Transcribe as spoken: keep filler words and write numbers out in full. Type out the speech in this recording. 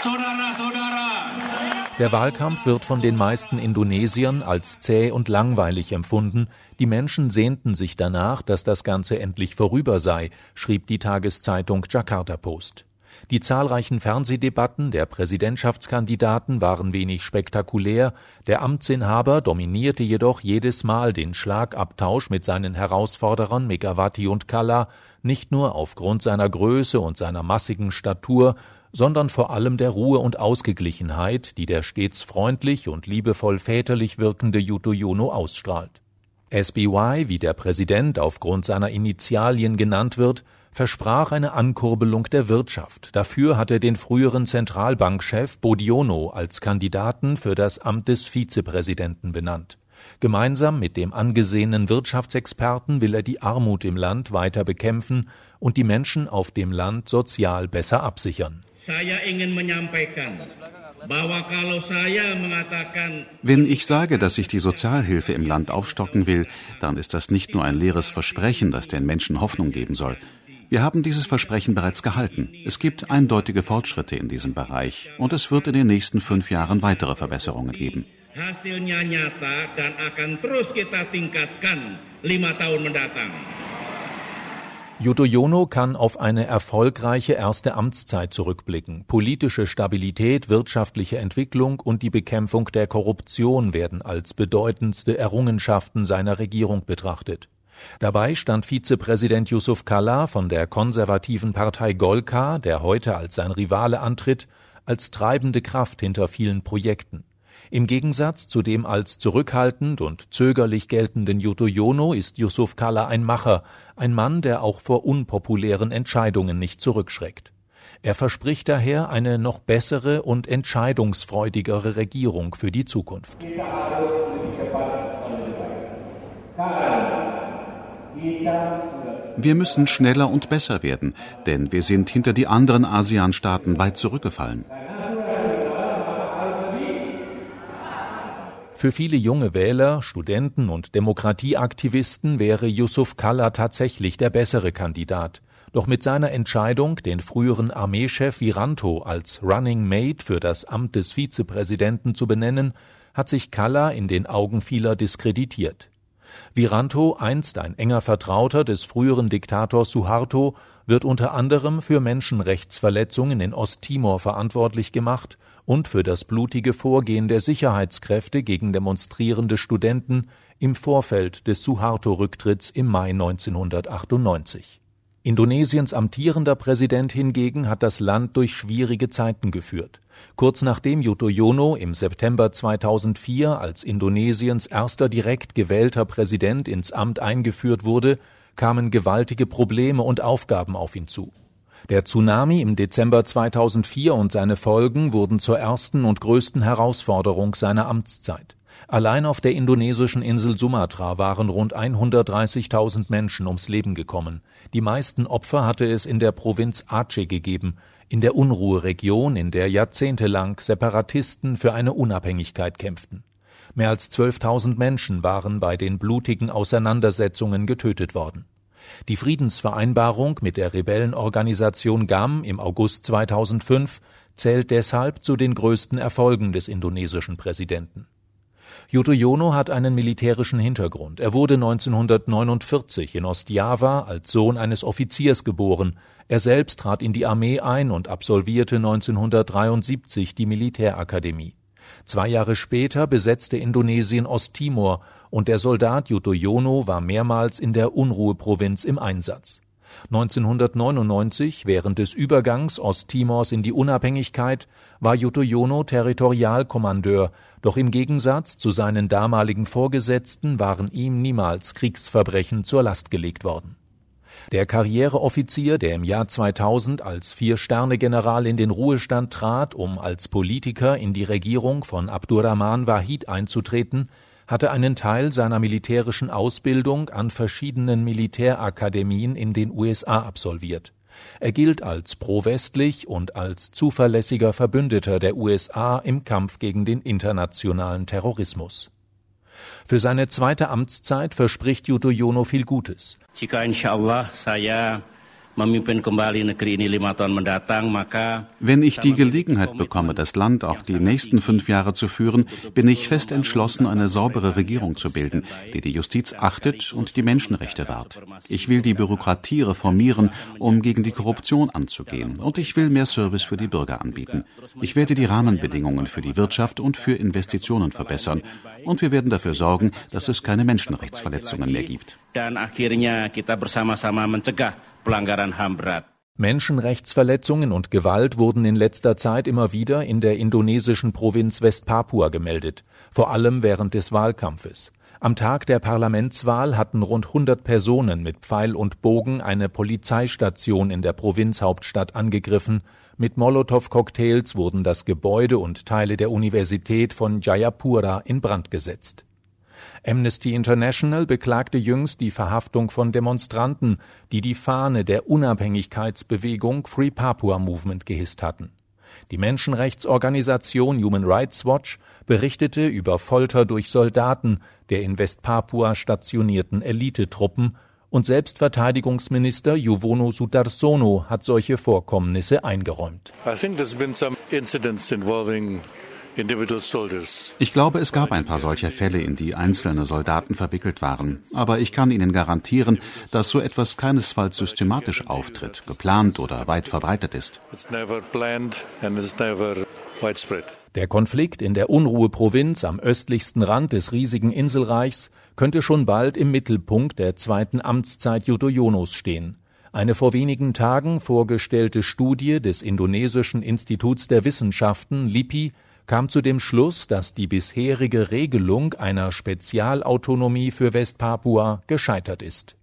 Der Wahlkampf wird von den meisten Indonesiern als zäh und langweilig empfunden. Die Menschen sehnten sich danach, dass das Ganze endlich vorüber sei, schrieb die Tageszeitung Jakarta Post. Die zahlreichen Fernsehdebatten der Präsidentschaftskandidaten waren wenig spektakulär, der Amtsinhaber dominierte jedoch jedes Mal den Schlagabtausch mit seinen Herausforderern Megawati und Kalla, nicht nur aufgrund seiner Größe und seiner massigen Statur, sondern vor allem der Ruhe und Ausgeglichenheit, die der stets freundlich und liebevoll väterlich wirkende Yudhoyono ausstrahlt. S B Y, wie der Präsident aufgrund seiner Initialien genannt wird, versprach eine Ankurbelung der Wirtschaft. Dafür hat er den früheren Zentralbankchef Budiono als Kandidaten für das Amt des Vizepräsidenten benannt. Gemeinsam mit dem angesehenen Wirtschaftsexperten will er die Armut im Land weiter bekämpfen und die Menschen auf dem Land sozial besser absichern. Wenn ich sage, dass ich die Sozialhilfe im Land aufstocken will, dann ist das nicht nur ein leeres Versprechen, das den Menschen Hoffnung geben soll. Wir haben dieses Versprechen bereits gehalten. Es gibt eindeutige Fortschritte in diesem Bereich und es wird in den nächsten fünf Jahren weitere Verbesserungen geben. Hasilnya nyata dan akan terus kita tingkatkan lima tahun mendatang. Yudhoyono kann auf eine erfolgreiche erste Amtszeit zurückblicken. Politische Stabilität, wirtschaftliche Entwicklung und die Bekämpfung der Korruption werden als bedeutendste Errungenschaften seiner Regierung betrachtet. Dabei stand Vizepräsident Yusuf Kalla von der konservativen Partei Golkar, der heute als sein Rivale antritt, als treibende Kraft hinter vielen Projekten. Im Gegensatz zu dem als zurückhaltend und zögerlich geltenden Yudhoyono ist Yusuf Kalla ein Macher, ein Mann, der auch vor unpopulären Entscheidungen nicht zurückschreckt. Er verspricht daher eine noch bessere und entscheidungsfreudigere Regierung für die Zukunft. Wir müssen schneller und besser werden, denn wir sind hinter die anderen ASEAN-Staaten weit zurückgefallen. Für viele junge Wähler, Studenten und Demokratieaktivisten wäre Yusuf Kalla tatsächlich der bessere Kandidat. Doch mit seiner Entscheidung, den früheren Armeechef Wiranto als Running Mate für das Amt des Vizepräsidenten zu benennen, hat sich Kalla in den Augen vieler diskreditiert. Wiranto, einst ein enger Vertrauter des früheren Diktators Suharto, wird unter anderem für Menschenrechtsverletzungen in Osttimor verantwortlich gemacht und für das blutige Vorgehen der Sicherheitskräfte gegen demonstrierende Studenten im Vorfeld des Suharto-Rücktritts im Mai neunzehnhundertachtundneunzig. Indonesiens amtierender Präsident hingegen hat das Land durch schwierige Zeiten geführt. Kurz nachdem Yudhoyono im September zweitausendvier als Indonesiens erster direkt gewählter Präsident ins Amt eingeführt wurde, kamen gewaltige Probleme und Aufgaben auf ihn zu. Der Tsunami im Dezember zweitausendvier und seine Folgen wurden zur ersten und größten Herausforderung seiner Amtszeit. Allein auf der indonesischen Insel Sumatra waren rund hundertdreißigtausend Menschen ums Leben gekommen. Die meisten Opfer hatte es in der Provinz Aceh gegeben, in der Unruheregion, in der jahrzehntelang Separatisten für eine Unabhängigkeit kämpften. Mehr als zwölftausend Menschen waren bei den blutigen Auseinandersetzungen getötet worden. Die Friedensvereinbarung mit der Rebellenorganisation G A M im August zweitausendfünf zählt deshalb zu den größten Erfolgen des indonesischen Präsidenten. Yudhoyono hat einen militärischen Hintergrund. Er wurde neunzehnhundertneunundvierzig in Ostjava als Sohn eines Offiziers geboren. Er selbst trat in die Armee ein und absolvierte neunzehnhundertdreiundsiebzig die Militärakademie. Zwei Jahre später besetzte Indonesien Osttimor und der Soldat Yudhoyono war mehrmals in der Unruheprovinz im Einsatz. neunzehnhundertneunundneunzig, während des Übergangs Osttimors in die Unabhängigkeit, war Yudhoyono Territorialkommandeur, doch im Gegensatz zu seinen damaligen Vorgesetzten waren ihm niemals Kriegsverbrechen zur Last gelegt worden. Der Karriereoffizier, der im Jahr zweitausend als Vier-Sterne-General in den Ruhestand trat, um als Politiker in die Regierung von Abdurrahman Wahid einzutreten, hatte einen Teil seiner militärischen Ausbildung an verschiedenen Militärakademien in den U S A absolviert. Er gilt als pro-westlich und als zuverlässiger Verbündeter der U S A im Kampf gegen den internationalen Terrorismus. Für seine zweite Amtszeit verspricht Yudhoyono viel Gutes. Jika insyaallah saya Wenn ich die Gelegenheit bekomme, das Land auch die nächsten fünf Jahre zu führen, bin ich fest entschlossen, eine saubere Regierung zu bilden, die die Justiz achtet und die Menschenrechte wahrt. Ich will die Bürokratie reformieren, um gegen die Korruption anzugehen. Und ich will mehr Service für die Bürger anbieten. Ich werde die Rahmenbedingungen für die Wirtschaft und für Investitionen verbessern. Und wir werden dafür sorgen, dass es keine Menschenrechtsverletzungen mehr gibt. Menschenrechtsverletzungen und Gewalt wurden in letzter Zeit immer wieder in der indonesischen Provinz West-Papua gemeldet, vor allem während des Wahlkampfes. Am Tag der Parlamentswahl hatten rund hundert Personen mit Pfeil und Bogen eine Polizeistation in der Provinzhauptstadt angegriffen. Mit Molotow-Cocktails wurden das Gebäude und Teile der Universität von Jayapura in Brand gesetzt. Amnesty International beklagte jüngst die Verhaftung von Demonstranten, die die Fahne der Unabhängigkeitsbewegung Free Papua Movement gehisst hatten. Die Menschenrechtsorganisation Human Rights Watch berichtete über Folter durch Soldaten der in Westpapua stationierten Elitetruppen, und Selbstverteidigungsminister Yuvono Sudarsono hat solche Vorkommnisse eingeräumt. I think there's been some incidents involving Ich glaube, es gab ein paar solcher Fälle, in die einzelne Soldaten verwickelt waren. Aber ich kann Ihnen garantieren, dass so etwas keinesfalls systematisch auftritt, geplant oder weit verbreitet ist. Der Konflikt in der Unruheprovinz am östlichsten Rand des riesigen Inselreichs könnte schon bald im Mittelpunkt der zweiten Amtszeit Yudhoyonos stehen. Eine vor wenigen Tagen vorgestellte Studie des Indonesischen Instituts der Wissenschaften, L I P I, kam zu dem Schluss, dass die bisherige Regelung einer Spezialautonomie für Westpapua gescheitert ist.